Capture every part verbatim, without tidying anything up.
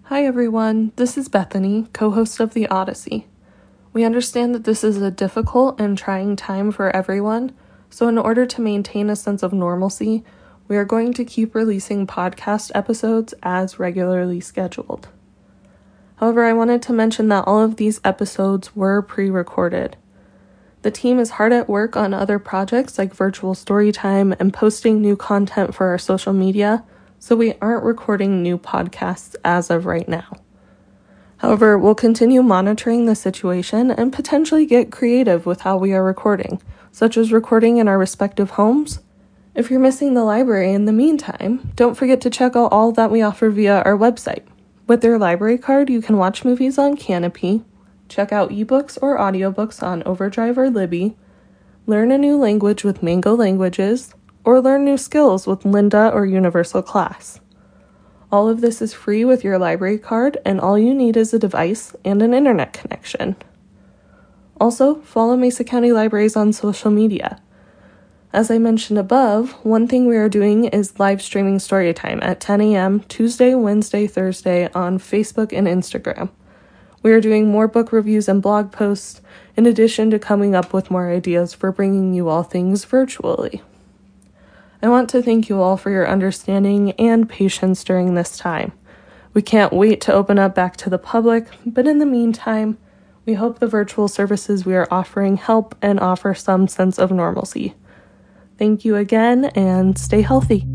Hi everyone, this is Bethany, co-host of The Odyssey. We understand that this is a difficult and trying time for everyone, so in order to maintain a sense of normalcy, we are going to keep releasing podcast episodes as regularly scheduled. However, I wanted to mention that all of these episodes were pre-recorded. The team is hard at work on other projects like virtual storytime and posting new content for our social media, so we aren't recording new podcasts as of right now. However, we'll continue monitoring the situation and potentially get creative with how we are recording, such as recording in our respective homes. If you're missing the library in the meantime, don't forget to check out all that we offer via our website. With your library card, you can watch movies on Canopy, check out ebooks or audiobooks on Overdrive or Libby, learn a new language with Mango Languages, or learn new skills with Lynda or Universal Class. All of this is free with your library card, and all you need is a device and an internet connection. Also, follow Mesa County Libraries on social media. As I mentioned above, one thing we are doing is live streaming Storytime at ten a.m. Tuesday, Wednesday, Thursday on Facebook and Instagram. We are doing more book reviews and blog posts, in addition to coming up with more ideas for bringing you all things virtually. I want to thank you all for your understanding and patience during this time. We can't wait to open up back to the public, but in the meantime, we hope the virtual services we are offering help and offer some sense of normalcy. Thank you again, and stay healthy.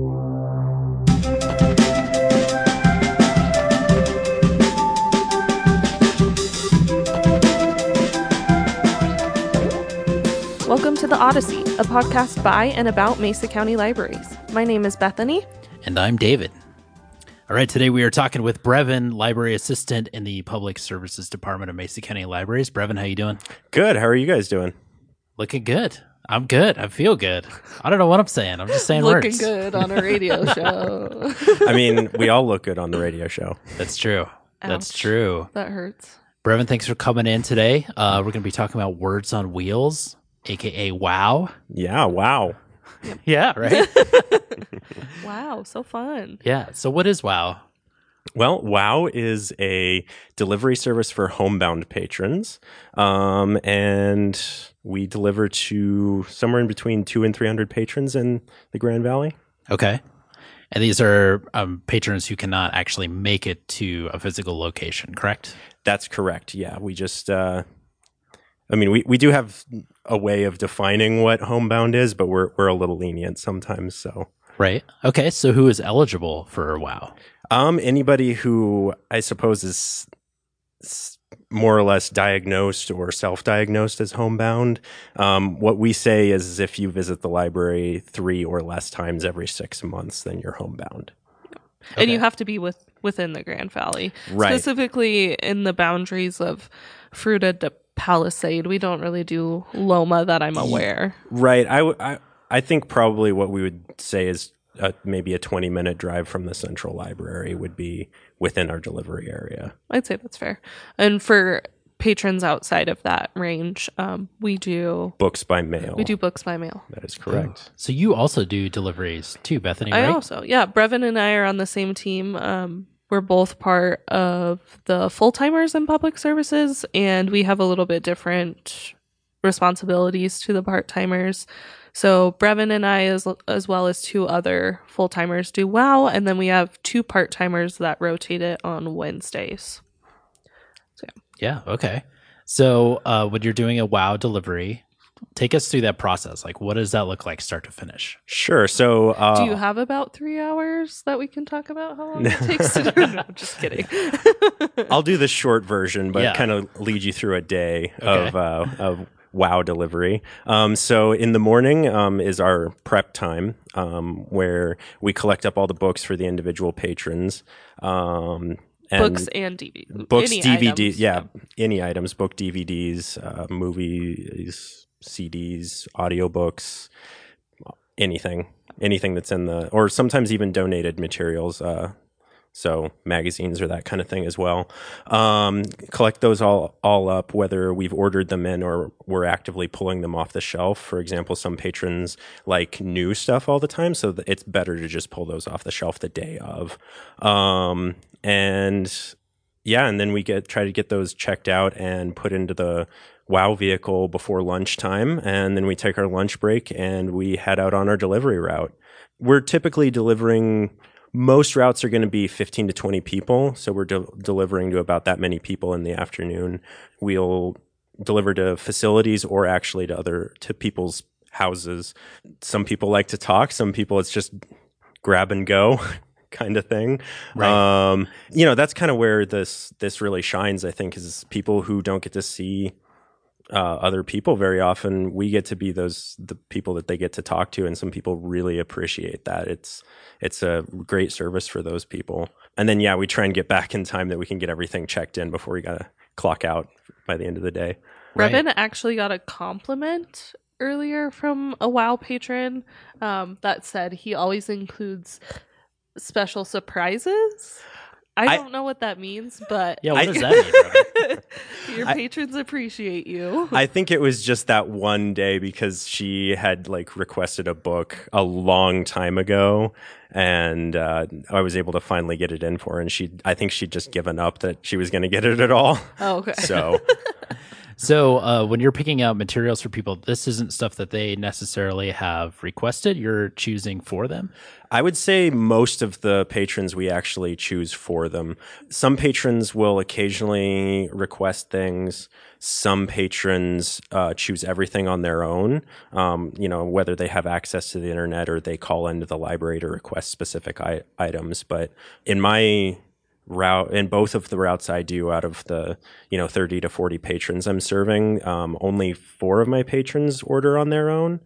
Welcome to The Odyssey, a podcast by and about Mesa County Libraries. My name is Bethany. And I'm David. All right, today we are talking with Brevin, Library Assistant in the Public Services Department of Mesa County Libraries. Brevin, how you doing? Good. How are you guys doing? Looking good. I'm good. I feel good. I don't know what I'm saying. I'm just saying Looking words. Looking good on a radio show. I mean, we all look good on the radio show. That's true. Ouch. That's true. That hurts. Brevin, thanks for coming in today. Uh, we're going to be talking about Words on Wheels, a k a. WOW. Yeah, wow. Yeah, right? Wow, so fun. Yeah, so what is WOW? Well, WOW is a delivery service for homebound patrons, um, and we deliver to somewhere in between two and three hundred patrons in the Grand Valley. Okay. And these are um, patrons who cannot actually make it to a physical location, correct? That's correct, yeah. We just, uh, I mean, we, we do have a way of defining what homebound is, but we're we're a little lenient sometimes, so. Right. Okay, so who is eligible for WOW? Um, anybody who I suppose is more or less diagnosed or self-diagnosed as homebound. Um, what we say is if you visit the library three or less times every six months, then you're homebound. Okay. And you have to be with within the Grand Valley, right. Specifically in the boundaries of Fruita de Palisade. We don't really do Loma that I'm aware. Right. I, w- I, I think probably what we would say is Uh, maybe a twenty minute drive from the central library would be within our delivery area. I'd say that's fair. And for patrons outside of that range, um, we do books by mail. We do books by mail. That is correct. Oh. So you also do deliveries too, Bethany, I right? also, yeah. Brevin and I are on the same team. Um, we're both part of the full-timers in public services, and we have a little bit different responsibilities to the part-timers. So Brevin and I, as as well as two other full-timers, do WOW, and then we have two part-timers that rotate it on Wednesdays. So, yeah. yeah, okay. So uh, when you're doing a WOW delivery, take us through that process. Like, what does that look like start to finish? Sure. So uh, do you have about three hours that we can talk about how long it takes to do? No, I'm just kidding. I'll do the short version, but yeah. kind of lead you through a day okay. of uh, of WOW delivery. Um, so in the morning um, is our prep time, um, where we collect up all the books for the individual patrons. Um, and books and D V Ds. Books, any D V Ds, items. yeah, any items, book D V Ds, uh, movies, C Ds, audiobooks, anything, anything that's in the, or sometimes even donated materials. Uh, So magazines or that kind of thing as well. Um, collect those all all up, whether we've ordered them in or we're actively pulling them off the shelf. For example, some patrons like new stuff all the time, so it's better to just pull those off the shelf the day of. Um, and yeah, and then we get try to get those checked out and put into the WOW vehicle before lunchtime, and then we take our lunch break and we head out on our delivery route. We're typically delivering. Most routes are going to be fifteen to twenty people, so we're de- delivering to about that many people in the afternoon. We'll deliver to facilities or actually to other to people's houses. Some people like to talk. Some people it's just grab and go kind of thing. Right. Um, you know, that's kind of where this this really shines, I think, is people who don't get to see Uh, other people very often. We get to be those the people that they get to talk to, and some people really appreciate that. It's it's a great service for those people. And then yeah, we try and get back in time that we can get everything checked in before we gotta clock out by the end of the day. Right. Brevin actually got a compliment earlier from a WOW patron um, that said he always includes special surprises. I, I don't know what that means, but Yeah, what I- does that mean, Brevin? your I- patrons appreciate you. I think it was just that one day because she had like requested a book a long time ago, and uh, I was able to finally get it in for her. And she, I think she'd just given up that she was going to get it at all. Oh, okay. So So uh, when you're picking out materials for people, this isn't stuff that they necessarily have requested. You're choosing for them. I would say most of the patrons we actually choose for them. Some patrons will occasionally request things. Some patrons uh, choose everything on their own, um, you know, whether they have access to the internet or they call into the library to request specific I- items. But in my route, in both of the routes I do, out of the, you know, thirty to forty patrons I'm serving, um, only four of my patrons order on their own.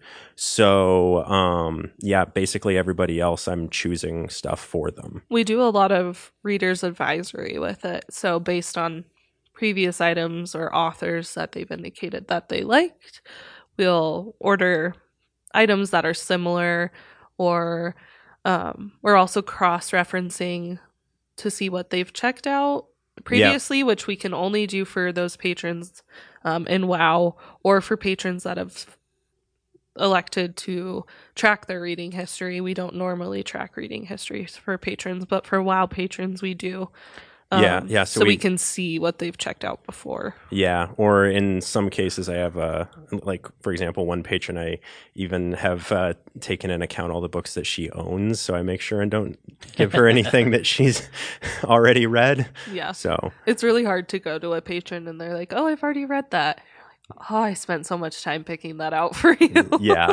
So, um, yeah, basically everybody else I'm choosing stuff for them. We do a lot of reader's advisory with it. So based on previous items or authors that they've indicated that they liked, we'll order items that are similar, or um, we're also cross-referencing to see what they've checked out previously, yeah. which we can only do for those patrons um, in WOW, or for patrons that have elected to track their reading history. We don't normally track reading histories for patrons, but for WOW patrons we do. Um, yeah, yeah. So, so we, we can see what they've checked out before. Yeah, or in some cases, I have a like, for example, one patron I even have uh, taken into account all the books that she owns, so I make sure and don't give her anything that she's already read. Yeah, so it's really hard to go to a patron and they're like, "Oh, I've already read that." You're like, "Oh, I spent so much time picking that out for you." Yeah.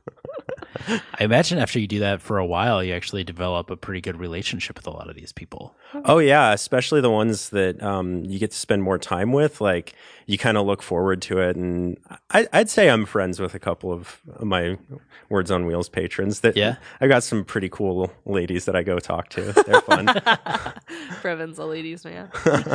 I imagine after you do that for a while, you actually develop a pretty good relationship with a lot of these people. Oh, yeah, especially the ones that um, you get to spend more time with. Like, you kind of look forward to it. And I, I'd say I'm friends with a couple of my Words on Wheels patrons. That yeah. I got some pretty cool ladies that I go talk to. They're fun. Brevin's a ladies' man.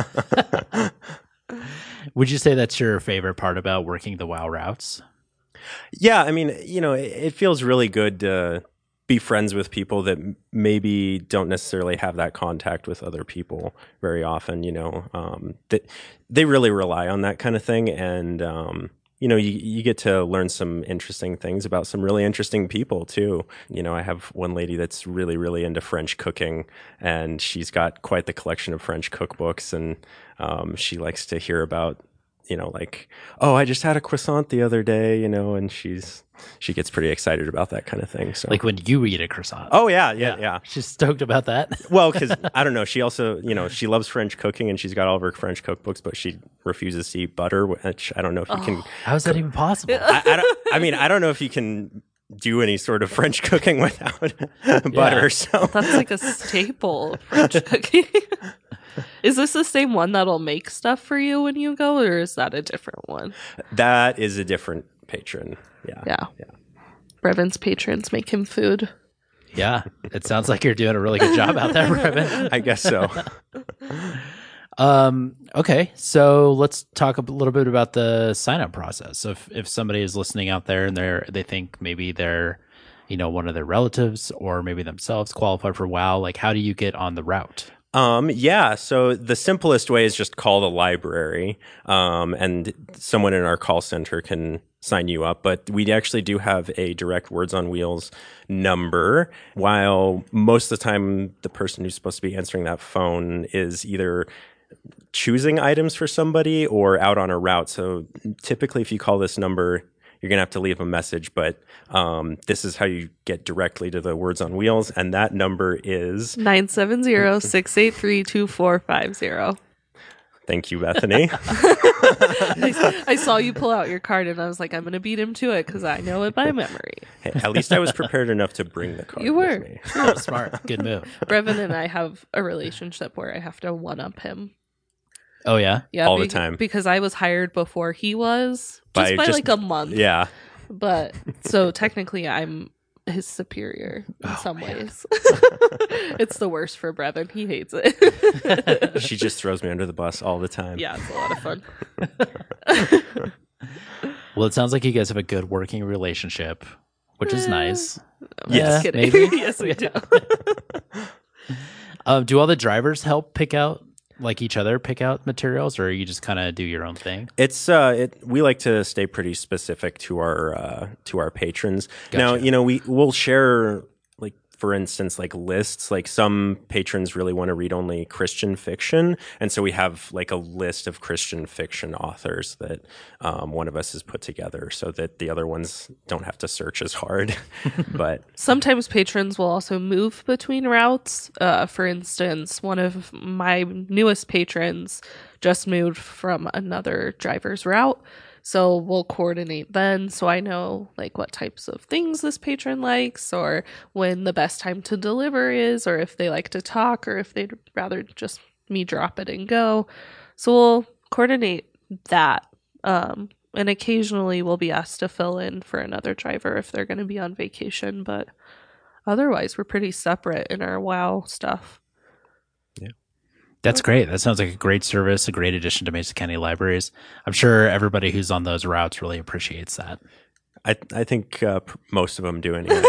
Would you say that's your favorite part about working the WOW routes? Yeah, I mean, you know, it, it feels really good to be friends with people that maybe don't necessarily have that contact with other people very often, you know, um, that they really rely on that kind of thing. And, um, you know, you, you get to learn some interesting things about some really interesting people too. You know, I have one lady that's really, really into French cooking, and she's got quite the collection of French cookbooks, and um, she likes to hear about, you know, like, oh, I just had a croissant the other day, you know, and she's, she gets pretty excited about that kind of thing. So, like when you eat a croissant. Oh yeah, yeah, yeah. She's stoked about that. Well, because I don't know, she also, you know, she loves French cooking and she's got all of her French cookbooks, but she refuses to eat butter, which I don't know if you Oh. can. How is that even possible? I, I, don't, I mean, I don't know if you can do any sort of French cooking without butter. Yeah. So That's like a staple of French cooking. Is this the same one that'll make stuff for you when you go, or is that a different one? that is a different patron. Yeah. Yeah. Yeah. Brevin's patrons make him food. Yeah, it sounds like you're doing a really good job out there, Brevin. I guess so. Um, okay, so let's talk a little bit about the sign up process. So if, if somebody is listening out there and they're they think maybe they're, you know, one of their relatives or maybe themselves qualify for WOW, like how do you get on the route? Um, yeah, so the simplest way is just call the library, um, and someone in our call center can sign you up. But we actually do have a direct Words on Wheels number, while most of the time the person who's supposed to be answering that phone is either choosing items for somebody or out on a route. So typically if you call this number, you're going to have to leave a message, but um, this is how you get directly to the Words on Wheels, and that number is nine seven zero, six eight three, two four five zero. Thank you, Bethany. I, I saw you pull out your card, and I was like, I'm going to beat him to it because I know it by memory. Hey, at least I was prepared enough to bring the card You with were. me. Oh, smart. Good move. Brevin and I have a relationship where I have to one-up him. Oh, yeah? Yeah, All the be- time. Because I was hired before he was, just By by, just- like a month. Yeah. But so technically I'm his superior in Oh, some ways. It's the worst for Brevin. He hates it. She just throws me under the bus all the time. Yeah, it's a lot of fun. Well, it sounds like you guys have a good working relationship, which is Eh. nice. I'm Yes. just kidding. Maybe. Yes, we do. Um, do all the drivers help pick out, like each other pick out materials, or you just kind of do your own thing? It's uh, it. We like to stay pretty specific to our uh, to our patrons. Now, Gotcha. you know, we will share, like, for instance, like lists. Like some patrons really want to read only Christian fiction, and so we have like a list of Christian fiction authors that um, one of us has put together, so that the other ones don't have to search as hard. But Sometimes patrons will also move between routes. Uh, for instance, one of my newest patrons just moved from another driver's route. So we'll coordinate then, so I know like what types of things this patron likes, or when the best time to deliver is, or if they like to talk, or if they'd rather just me drop it and go. So we'll coordinate that. Um, and occasionally we'll be asked to fill in for another driver if they're going to be on vacation, but otherwise we're pretty separate in our WoW stuff. That's great. That sounds like a great service, a great addition to Mesa County Libraries. I'm sure everybody who's on those routes really appreciates that. I I think uh, p- most of them do anyway.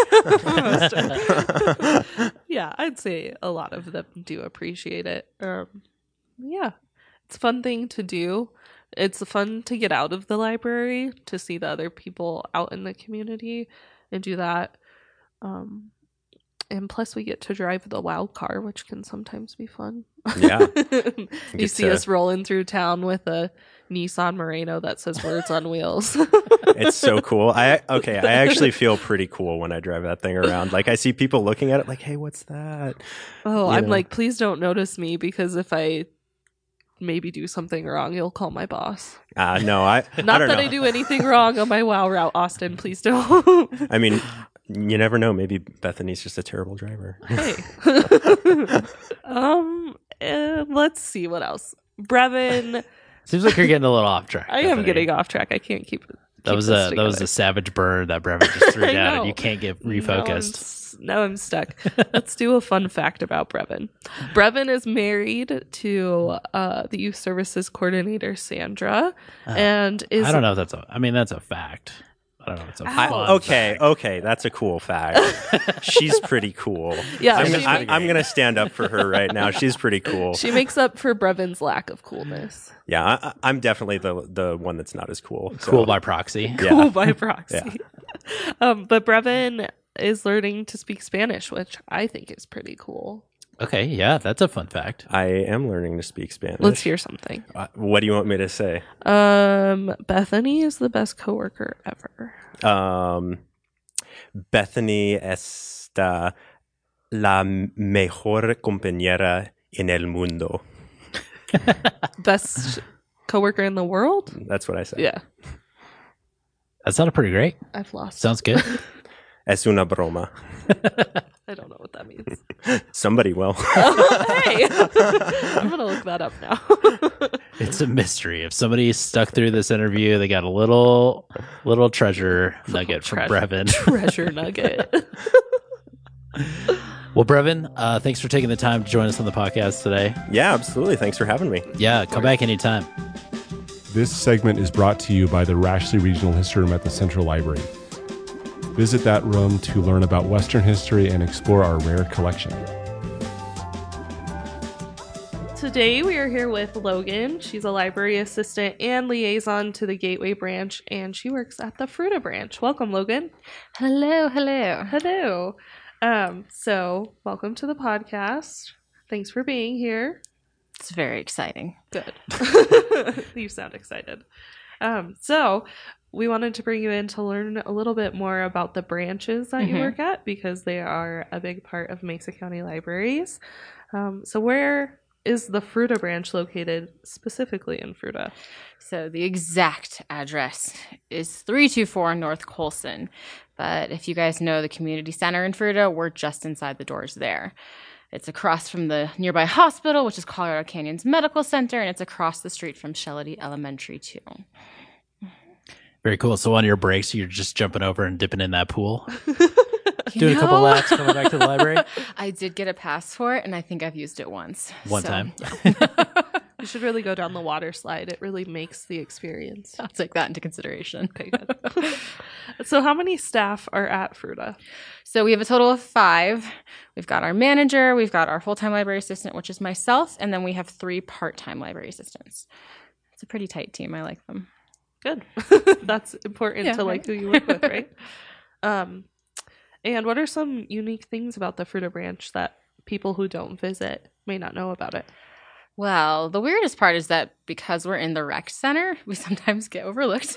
Yeah, I'd say a lot of them do appreciate it. Um, yeah, it's a fun thing to do. It's fun to get out of the library, to see the other people out in the community and do that. Um, and plus we get to drive the WoW car, which can sometimes be fun. Yeah. You Get see to- us rolling through town with a Nissan Murano that says Words on Wheels. It's so cool. I okay. I actually feel pretty cool when I drive that thing around. Like I see people looking at it, like, "Hey, what's that?" Oh, You I'm know? like, please don't notice me, because if I maybe do something wrong, you'll call my boss. Uh, no, I Not I don't that know. I do anything wrong on my WoW route, Austin. Please don't. I mean, you never know. Maybe Bethany's just a terrible driver. Hey. um. uh, let's see what else. Brevin, Seems like you're getting a little off track. I am Bethany. getting off track. I can't keep it. That was a that was a savage bird that Brevin just threw I down, know. and you can't get Now I'm, refocused. s- now I'm stuck. Let's do a fun fact about Brevin. Brevin is married to uh, the youth services coordinator Sandra, and is I don't know if that's a. I mean, that's a fact. I don't know if it's a I- fun okay, fact. okay, that's a cool fact. She's pretty cool. Yeah, I'm, she gonna, I, makes- I'm gonna stand up for her right now. She's pretty cool. She makes up for Brevin's lack of coolness. Yeah, I, I- I'm definitely the the one that's not as cool. so- Cool by proxy. Yeah. Cool by proxy. Um, but Brevin is learning to speak Spanish, which I think is pretty cool. Okay, yeah, that's a fun fact. I am learning to speak Spanish. Let's hear something. Uh, what do you want me to say? Um, Bethany is the best coworker ever. Um, Bethany está la mejor compañera en el mundo. Best coworker in the world? That's what I said. Yeah, That sounded pretty great. I've lost. Sounds good. Es una broma. I don't know what that means. Somebody will. Hey, I'm gonna look that up now. It's a mystery. If somebody stuck through this interview, they got a little little treasure nugget from treasure. Brevin. Treasure nugget. Well, Brevin, uh, thanks for taking the time to join us on the podcast today. Yeah, absolutely. Thanks for having me. Yeah, come back anytime. This segment is brought to you by the Rashley Regional History Room at the Central Library. Visit that room to learn about Western history and explore our rare collection. Today we are here with Logan. She's a library assistant and liaison to the Gateway branch, and she works at the Fruita branch. Welcome, Logan. Hello, hello. Hello. Um, so, welcome to the podcast. Thanks for being here. It's very exciting. Good. You sound excited. Um, so, we wanted to bring you in to learn a little bit more about the branches that mm-hmm. you work at, because they are a big part of Mesa County Libraries. Um, so, where is the Fruita branch located specifically in Fruita? So the exact address is three two four North Colson. But if you guys know the community center in Fruita, we're just inside the doors there. It's across from the nearby hospital, which is Colorado Canyons Medical Center, and it's across the street from Shellady Elementary too. Very cool. So on your breaks, you're just jumping over and dipping in that pool? Doing know? a couple laps, coming back to the library? I did get a pass for it, and I think I've used it once. One so, time? Yeah. You should really go down the water slide. It really makes the experience. I'll take that into consideration. Okay, good. So how many staff are at Fruita? So we have a total of five. We've got our manager, we've got our full-time library assistant, which is myself, and then we have three part-time library assistants. It's a pretty tight team. I like them. Good. That's important yeah, to right? like who you work with, right? Um, and what are some unique things about the Fruita branch that people who don't visit may not know about it? Well, the weirdest part is that because we're in the rec center, we sometimes get overlooked.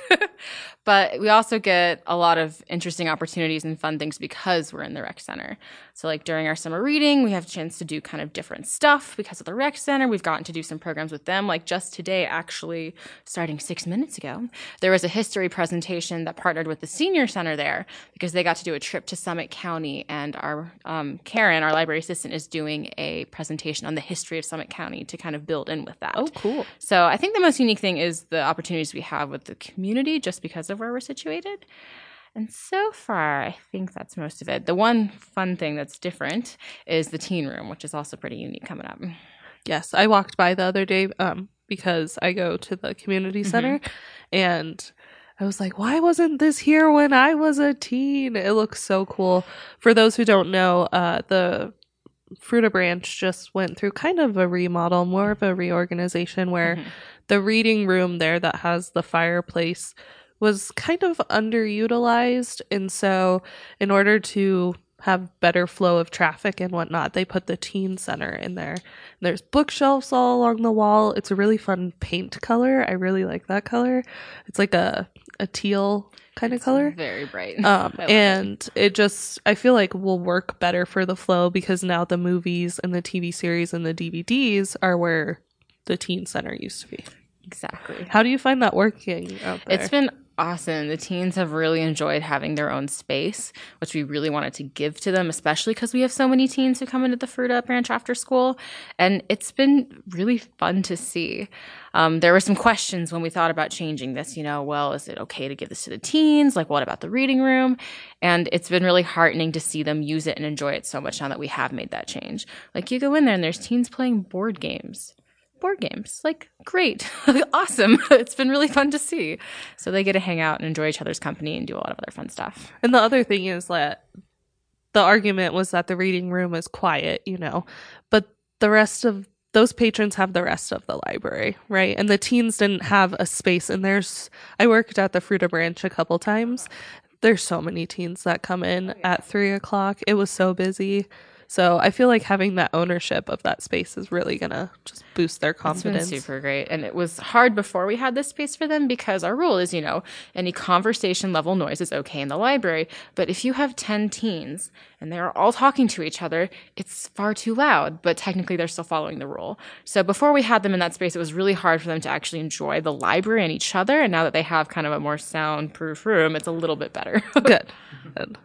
But we also get a lot of interesting opportunities and fun things because we're in the rec center. So like during our summer reading, we have a chance to do kind of different stuff because of the rec center. We've gotten to do some programs with them. Like just today, actually, starting six minutes ago, there was a history presentation that partnered with the senior center there because they got to do a trip to Summit County. And our um, Karen, our library assistant, is doing a presentation on the history of Summit County to kind of build in with that. Oh, cool. So I think the most unique thing is the opportunities we have with the community just because of where we're situated. And so far, I think that's most of it. The one fun thing that's different is the teen room, which is also pretty unique coming up. Yes, I walked by the other day um, because I go to the community center, mm-hmm. and I was like, why wasn't this here when I was a teen? It looks so cool. For those who don't know, uh, the Fruita branch just went through kind of a remodel, more of a reorganization, where mm-hmm. the reading room there that has the fireplace was kind of underutilized. And so in order to have better flow of traffic and whatnot, they put the teen center in there. And there's bookshelves all along the wall. It's a really fun paint color. I really like that color. It's like a, a teal kind of color. Very bright. Um, and it. it just, I feel like will work better for the flow because now the movies and the T V series and the D V Ds are where the teen center used to be. Exactly. How do you find that working out there? It's been awesome. The teens have really enjoyed having their own space, which we really wanted to give to them, especially because we have so many teens who come into the Fruita branch after school. And it's been really fun to see. Um, there were some questions when we thought about changing this, you know, well, is it okay to give this to the teens? Like, what about the reading room? And it's been really heartening to see them use it and enjoy it so much now that we have made that change. Like, you go in there and there's teens playing board games. Board games. Like, great. Awesome. It's been really fun to see. So they get to hang out and enjoy each other's company and do a lot of other fun stuff. And the other thing is that the argument was that the reading room is quiet, you know, but the rest of those patrons have the rest of the library, right? And the teens didn't have a space. And there's, I worked at the Fruita branch a couple times. There's so many teens that come in oh, yeah. at three o'clock. It was so busy. So I feel like having that ownership of that space is really going to just boost their confidence. It's been super great. And it was hard before we had this space for them because our rule is, you know, any conversation level noise is okay in the library. But if you have ten teens and they're all talking to each other, it's far too loud. But technically they're still following the rule. So before we had them in that space, it was really hard for them to actually enjoy the library and each other. And now that they have kind of a more soundproof room, it's a little bit better. Good. Good.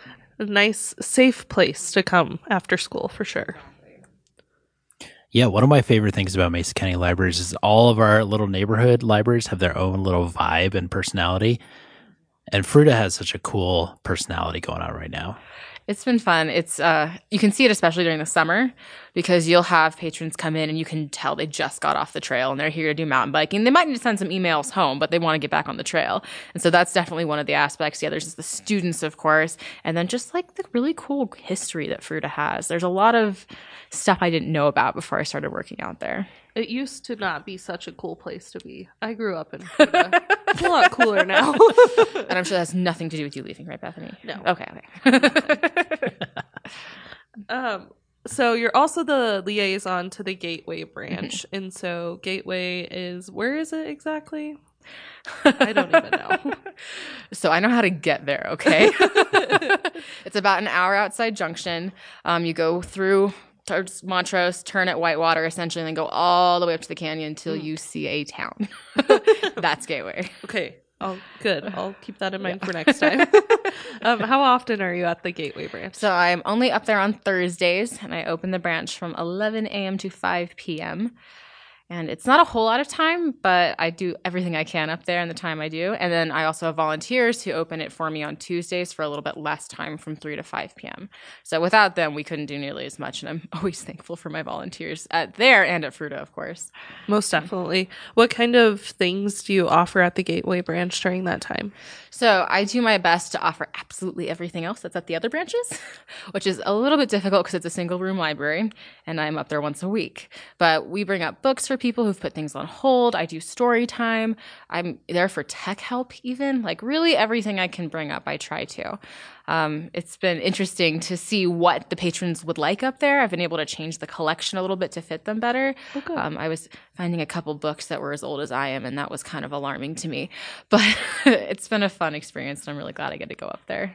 A nice, safe place to come after school, for sure. Yeah, one of my favorite things about Mesa County Libraries is all of our little neighborhood libraries have their own little vibe and personality. And Fruita has such a cool personality going on right now. It's been fun. It's uh, you can see it especially during the summer. because you'll have patrons come in and you can tell they just got off the trail and they're here to do mountain biking. They might need to send some emails home, but they want to get back on the trail. And so that's definitely one of the aspects. Yeah, there's just the students, of course, and then just like the really cool history that Fruita has. There's a lot of stuff I didn't know about before I started working out there. It used to not be such a cool place to be. I grew up in Fruita. It's a lot cooler now. And I'm sure that has nothing to do with you leaving, right, Bethany? No. Okay, okay. um, so you're also the liaison to the Gateway branch. And so Gateway is, where is it exactly? I don't even know. So I know how to get there, okay? It's about an hour outside Junction. Um, you go through towards Montrose, turn at Whitewater, essentially, and then go all the way up to the canyon until mm. you see a town. That's Gateway. Okay. Oh, good. I'll keep that in mind yeah. for next time. um, how often are you at the Gateway branch? So I'm only up there on Thursdays, and I open the branch from eleven a.m. to five p.m., and it's not a whole lot of time, but I do everything I can up there in the time I do. And then I also have volunteers who open it for me on Tuesdays for a little bit less time from three to five p.m. So without them, we couldn't do nearly as much. And I'm always thankful for my volunteers at there and at Fruita, of course. Most definitely. What kind of things do you offer at the Gateway branch during that time? So I do my best to offer absolutely everything else that's at the other branches, which is a little bit difficult because it's a single room library and I'm up there once a week. But we bring up books for people who've put things on hold. I do story time. I'm there for tech help even. Like really everything I can bring up, I try to. Um, it's been interesting to see what the patrons would like up there. I've been able to change the collection a little bit to fit them better. Okay. Um, I was finding a couple books that were as old as I am, and that was kind of alarming to me. But it's been a fun experience, and I'm really glad I get to go up there.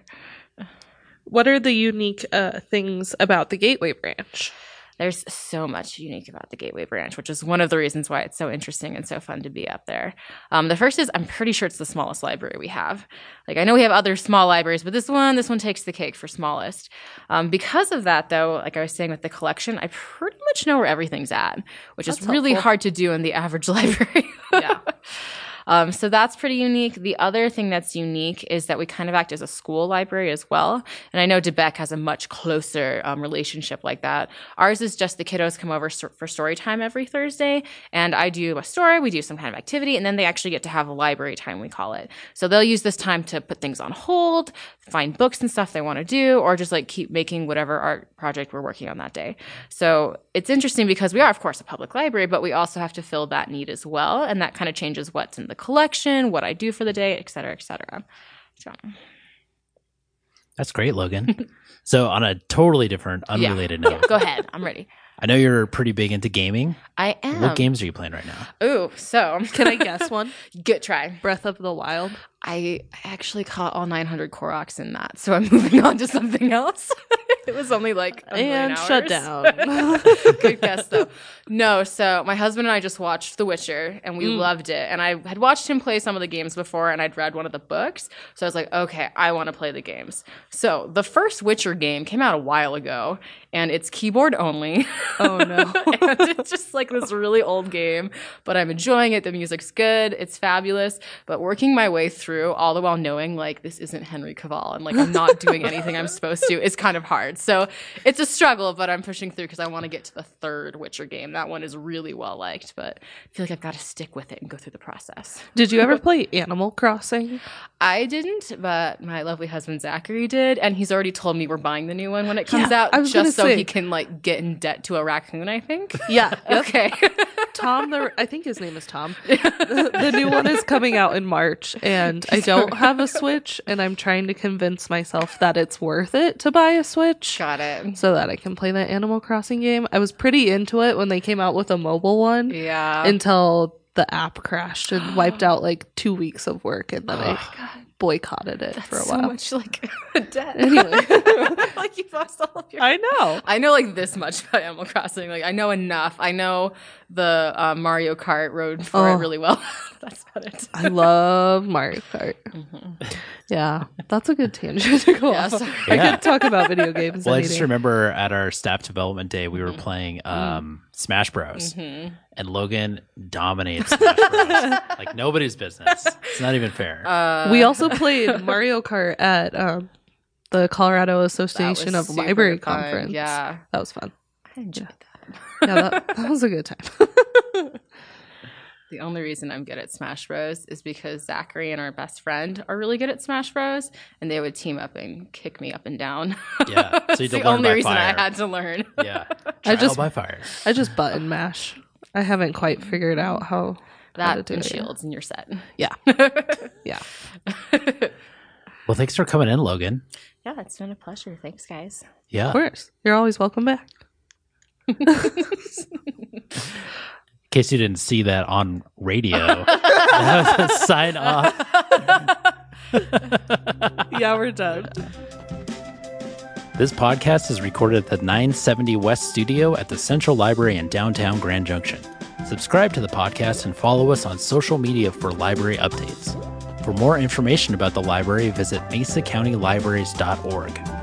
What are the unique uh, things about the Gateway branch? There's so much unique about the Gateway branch, which is one of the reasons why it's so interesting and so fun to be up there. Um, the first is I'm pretty sure it's the smallest library we have. Like I know we have other small libraries, but this one, this one takes the cake for smallest. Um, because of that, though, like I was saying with the collection, I pretty much know where everything's at, which That's is really helpful. hard to do in the average library. Yeah. Um, so that's pretty unique. The other thing that's unique is that we kind of act as a school library as well. And I know DeBeck has a much closer um, relationship like that. Ours is just the kiddos come over st- for story time every Thursday. And I do a story, we do some kind of activity, and then they actually get to have a library time, we call it. So they'll use this time to put things on hold, find books and stuff they want to do, or just like keep making whatever art project we're working on that day. So it's interesting because we are, of course, a public library, but we also have to fill that need as well. And that kind of changes what's in the collection, what I do for the day, et cetera, et cetera. So. That's great, Logan. So on a totally different, unrelated yeah. note. Yeah, go ahead. I'm ready. I know you're pretty big into gaming. I am. What games are you playing right now? Ooh, so. Can I guess one? Good try. Breath of the Wild. I actually caught all nine hundred Koroks in that, so I'm moving on to something else. It was only like a and hours. shut down. Good guess though. No, so my husband and I just watched The Witcher and we mm. loved it. And I had watched him play some of the games before and I'd read one of the books. So I was like, okay, I want to play the games. So the first Witcher game came out a while ago and it's keyboard only. Oh no. And it's just like this really old game, but I'm enjoying it. The music's good. It's fabulous. But working my way through all the while knowing like this isn't Henry Cavill and like I'm not doing anything I'm supposed to is kind of hard. So it's a struggle, but I'm pushing through because I want to get to the third Witcher game. That one is really well liked, but I feel like I've got to stick with it and go through the process. Did you ever play Animal Crossing? I didn't, but my lovely husband Zachary did, and he's already told me we're buying the new one when it comes yeah, out, just so say. he can like get in debt to a raccoon, I think. Yeah. Okay. Tom, the I think his name is Tom. The, the new one is coming out in March, and I don't have a Switch, and I'm trying to convince myself that it's worth it to buy a Switch. Got it. So that I can play that Animal Crossing game. I was pretty into it when they came out with a mobile one. Yeah. Until the app crashed and wiped out like two weeks of work, and then I boycotted it That's for a while. So much like debt. Anyway, like you've lost all of your. I know. I know like this much about Animal Crossing. Like I know enough. I know the uh, Mario Kart road for oh. it really well. That's about it. I love Mario Kart. Mm-hmm. Yeah, that's a good tangent to go yeah, off. sorry. I Yeah. could talk about video games. Well, I any just day. remember at our staff development day, we were Mm-hmm. playing um, Smash Bros. Mm-hmm. And Logan dominates Smash Bros. Like nobody's business. It's not even fair. Uh, we also played Mario Kart at um, the Colorado Association of super Library fun. Conference. Yeah, that was fun. I enjoyed Yeah, that, that was a good time. The only reason I'm good at Smash Bros is because Zachary and our best friend are really good at Smash Bros, and they would team up and kick me up and down. Yeah, so you It's had to the learn only by reason fire. I had to learn. Yeah, I Trial just- by fire. I just button mash. I haven't quite figured out how, how to That do and it yet. shields, and you're set. Yeah. Yeah. Well, thanks for coming in, Logan. Yeah, it's been a pleasure. Thanks, guys. Yeah. Of course. You're always welcome back. In case you didn't see that on radio, that was a sign off. Yeah, we're done. This podcast is recorded at the nine seventy West Studio at the Central Library in downtown Grand Junction. Subscribe to the podcast and follow us on social media for library updates. For more information about the library, visit mesa county libraries dot org.